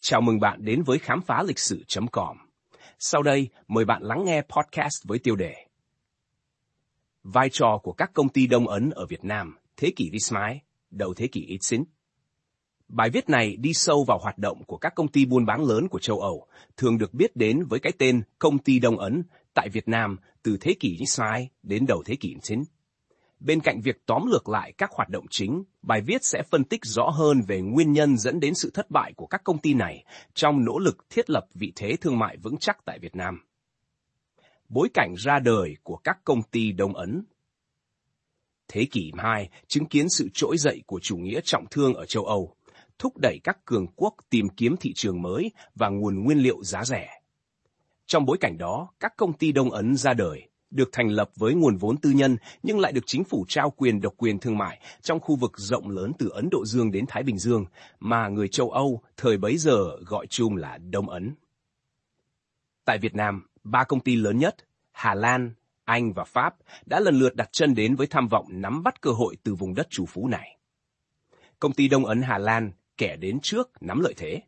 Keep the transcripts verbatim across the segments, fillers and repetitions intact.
Chào mừng bạn đến với khám phá lịch sử chấm com. Sau đây, mời bạn lắng nghe podcast với tiêu đề Vai trò của các công ty Đông Ấn ở Việt Nam, thế kỷ thứ hai, đầu thế kỷ thứ chín. Bài viết này đi sâu vào hoạt động của các công ty buôn bán lớn của châu Âu, thường được biết đến với cái tên Công ty Đông Ấn tại Việt Nam từ thế kỷ thứ hai đến đầu thế kỷ thứ chín. Bên cạnh việc tóm lược lại các hoạt động chính, bài viết sẽ phân tích rõ hơn về nguyên nhân dẫn đến sự thất bại của các công ty này trong nỗ lực thiết lập vị thế thương mại vững chắc tại Việt Nam. Bối cảnh ra đời của các công ty Đông Ấn. Thế kỷ thứ hai chứng kiến sự trỗi dậy của chủ nghĩa trọng thương ở châu Âu, thúc đẩy các cường quốc tìm kiếm thị trường mới và nguồn nguyên liệu giá rẻ. Trong bối cảnh đó, các công ty Đông Ấn ra đời, được thành lập với nguồn vốn tư nhân nhưng lại được chính phủ trao quyền độc quyền thương mại trong khu vực rộng lớn từ Ấn Độ Dương đến Thái Bình Dương mà người châu Âu thời bấy giờ gọi chung là Đông Ấn. Tại Việt Nam, ba công ty lớn nhất, Hà Lan, Anh và Pháp đã lần lượt đặt chân đến với tham vọng nắm bắt cơ hội từ vùng đất trù phú này. Công ty Đông Ấn Hà Lan kẻ đến trước nắm lợi thế.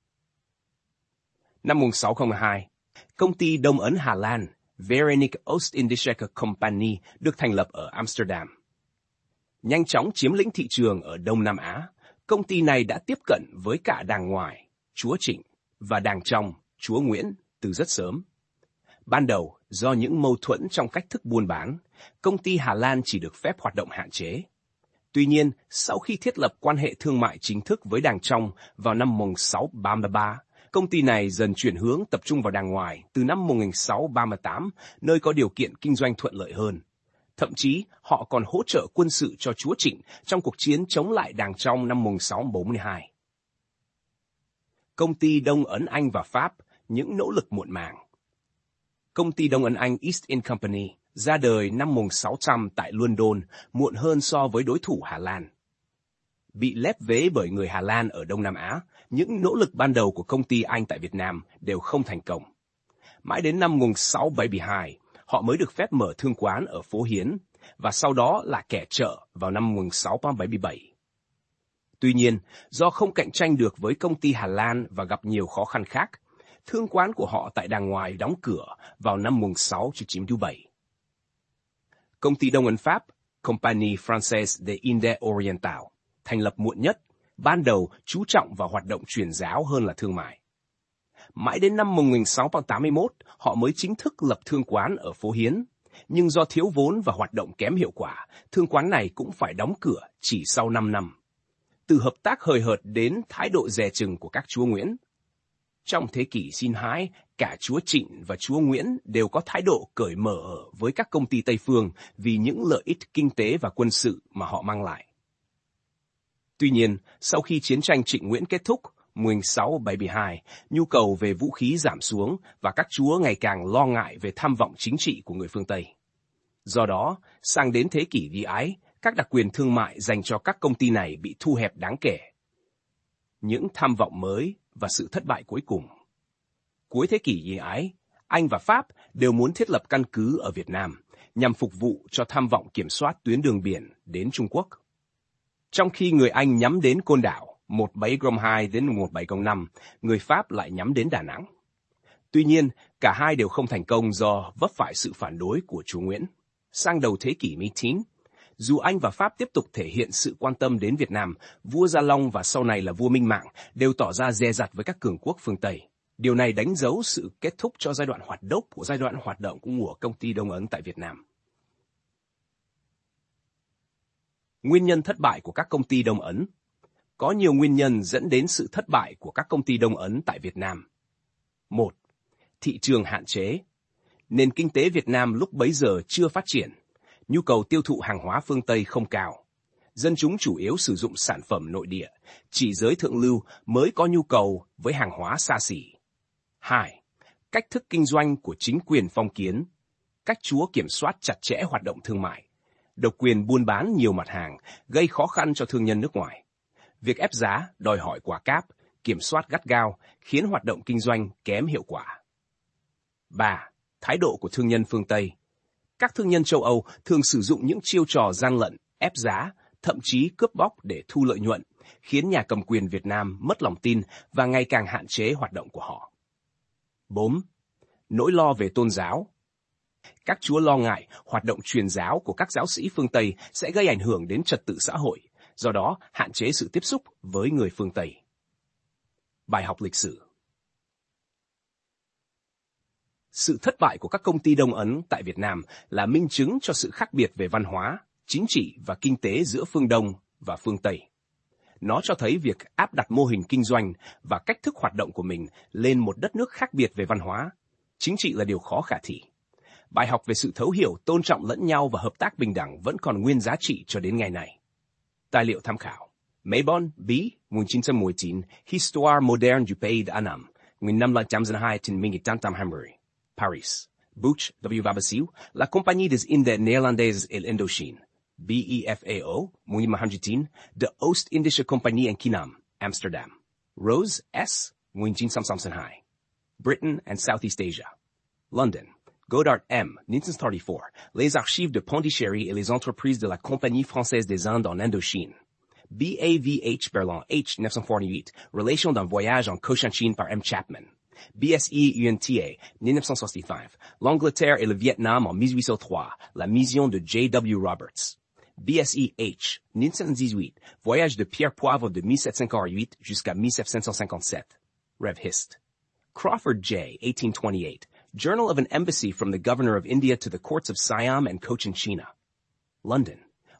Năm một nghìn sáu trăm lẻ hai, công ty Đông Ấn Hà Lan Verenigde Oost-Indische Compagnie được thành lập ở Amsterdam. Nhanh chóng chiếm lĩnh thị trường ở Đông Nam Á, công ty này đã tiếp cận với cả đàng ngoài, Chúa Trịnh, và đàng trong, Chúa Nguyễn, từ rất sớm. Ban đầu, do những mâu thuẫn trong cách thức buôn bán, công ty Hà Lan chỉ được phép hoạt động hạn chế. Tuy nhiên, sau khi thiết lập quan hệ thương mại chính thức với đàng trong vào năm một nghìn sáu trăm ba mươi ba, công ty này dần chuyển hướng tập trung vào đàng ngoài từ năm một nghìn sáu trăm ba mươi tám, nơi có điều kiện kinh doanh thuận lợi hơn. Thậm chí, họ còn hỗ trợ quân sự cho Chúa Trịnh trong cuộc chiến chống lại đàng trong năm một nghìn sáu trăm bốn mươi hai. Công ty Đông Ấn Anh và Pháp, những nỗ lực muộn màng. Công ty Đông Ấn Anh East India Company ra đời năm một nghìn sáu trăm tại London, muộn hơn so với đối thủ Hà Lan. Bị lép vế bởi người Hà Lan ở Đông Nam Á, những nỗ lực ban đầu của công ty Anh tại Việt Nam đều không thành công. Mãi đến năm một nghìn sáu trăm bảy mươi hai, họ mới được phép mở thương quán ở phố Hiến, và sau đó là kẻ chợ vào năm một nghìn sáu trăm bảy mươi bảy. Tuy nhiên, do không cạnh tranh được với công ty Hà Lan và gặp nhiều khó khăn khác, thương quán của họ tại đàng ngoài đóng cửa vào năm một nghìn sáu trăm chín mươi bảy. Công ty Đông Ấn Pháp, Compagnie Française des Indes Orientales, thành lập muộn nhất, ban đầu chú trọng vào hoạt động truyền giáo hơn là thương mại. Mãi đến năm một nghìn sáu trăm tám mươi mốt, họ mới chính thức lập thương quán ở phố Hiến, nhưng do thiếu vốn và hoạt động kém hiệu quả, thương quán này cũng phải đóng cửa chỉ sau năm năm. Từ hợp tác hời hợt đến thái độ dè chừng của các chúa Nguyễn. Trong thế kỷ thứ hai, cả Chúa Trịnh và Chúa Nguyễn đều có thái độ cởi mở với các công ty Tây phương vì những lợi ích kinh tế và quân sự mà họ mang lại. Tuy nhiên, sau khi chiến tranh Trịnh Nguyễn kết thúc, một nghìn sáu trăm bảy mươi hai, nhu cầu về vũ khí giảm xuống và các chúa ngày càng lo ngại về tham vọng chính trị của người phương Tây. Do đó, sang đến thế kỷ thứ Ái, các đặc quyền thương mại dành cho các công ty này bị thu hẹp đáng kể. Những tham vọng mới và sự thất bại cuối cùng. Cuối thế kỷ thứ Ái, Anh và Pháp đều muốn thiết lập căn cứ ở Việt Nam nhằm phục vụ cho tham vọng kiểm soát tuyến đường biển đến Trung Quốc. Trong khi người Anh nhắm đến Côn Đảo một nghìn bảy trăm hai đến một nghìn bảy trăm năm, người Pháp lại nhắm đến Đà Nẵng. Tuy nhiên, cả hai đều không thành công do vấp phải sự phản đối của Chúa Nguyễn. Sang đầu thế kỷ mười chín, dù Anh và Pháp tiếp tục thể hiện sự quan tâm đến Việt Nam, vua Gia Long và sau này là vua Minh Mạng đều tỏ ra dè dặt với các cường quốc phương Tây. Điều này đánh dấu sự kết thúc cho giai đoạn hoạt đốc của giai đoạn hoạt động của công ty Đông Ấn tại Việt Nam. Nguyên nhân thất bại của các công ty Đông Ấn. Có nhiều nguyên nhân dẫn đến sự thất bại của các công ty Đông Ấn tại Việt Nam. một. Thị trường hạn chế. Nền kinh tế Việt Nam lúc bấy giờ chưa phát triển. Nhu cầu tiêu thụ hàng hóa phương Tây không cao. Dân chúng chủ yếu sử dụng sản phẩm nội địa, chỉ giới thượng lưu mới có nhu cầu với hàng hóa xa xỉ. hai. Cách thức kinh doanh của chính quyền phong kiến. Các chúa kiểm soát chặt chẽ hoạt động thương mại. Độc quyền buôn bán nhiều mặt hàng, gây khó khăn cho thương nhân nước ngoài. Việc ép giá, đòi hỏi quả cáp, kiểm soát gắt gao, khiến hoạt động kinh doanh kém hiệu quả. ba. Thái độ của thương nhân phương Tây. Các thương nhân châu Âu thường sử dụng những chiêu trò gian lận, ép giá, thậm chí cướp bóc để thu lợi nhuận, khiến nhà cầm quyền Việt Nam mất lòng tin và ngày càng hạn chế hoạt động của họ. bốn. Nỗi lo về tôn giáo. Các chúa lo ngại hoạt động truyền giáo của các giáo sĩ phương Tây sẽ gây ảnh hưởng đến trật tự xã hội, do đó hạn chế sự tiếp xúc với người phương Tây. Bài học lịch sử. Sự thất bại của các công ty Đông Ấn tại Việt Nam là minh chứng cho sự khác biệt về văn hóa, chính trị và kinh tế giữa phương Đông và phương Tây. Nó cho thấy việc áp đặt mô hình kinh doanh và cách thức hoạt động của mình lên một đất nước khác biệt về văn hóa, chính trị là điều khó khả thi. Bài học về sự thấu hiểu, tôn trọng lẫn nhau và hợp tác bình đẳng vẫn còn nguyên giá trị cho đến ngày nay. Tài liệu tham khảo. Mabon, B. một nghìn chín trăm mười chín, Histoire moderne du pays d'Annam, một nghìn năm trăm hai trên một nghìn tám trăm hai mươi. Paris. Buch, W. Vavasiu, La Compagnie des Indes Néerlandaises et l'Indochine. B E F A O, một nghìn chín trăm chín, De Oost-Indische Compagnie in Kinam, Amsterdam. Rose, S. một nghìn chín trăm sáu mươi hai. Britain and Southeast Asia. London. Godard, M. mille chín trăm ba mươi tư, Les archives de Pondichéry et les entreprises de la Compagnie française des Indes en Indochine. B A V H. Berland, H. mille neuf cent quarante-huit, Relation d'un voyage en Cochinchine par M. Chapman. B S E U N T A, mille neuf cent soixante-quinze, L'Angleterre et le Vietnam en mille huit cent trois, La mission de J W Roberts. B S E H, mille sept cent dix-huit, Voyage de Pierre Poivre de mille sept cent quarante-huit jusqu'à mille sept cent cinquante-sept. Rev Hist. Crawford J, eighteen twenty-eight, Journal of an Embassy from the Governor of India to the Courts of Siam and Cochinchina. London.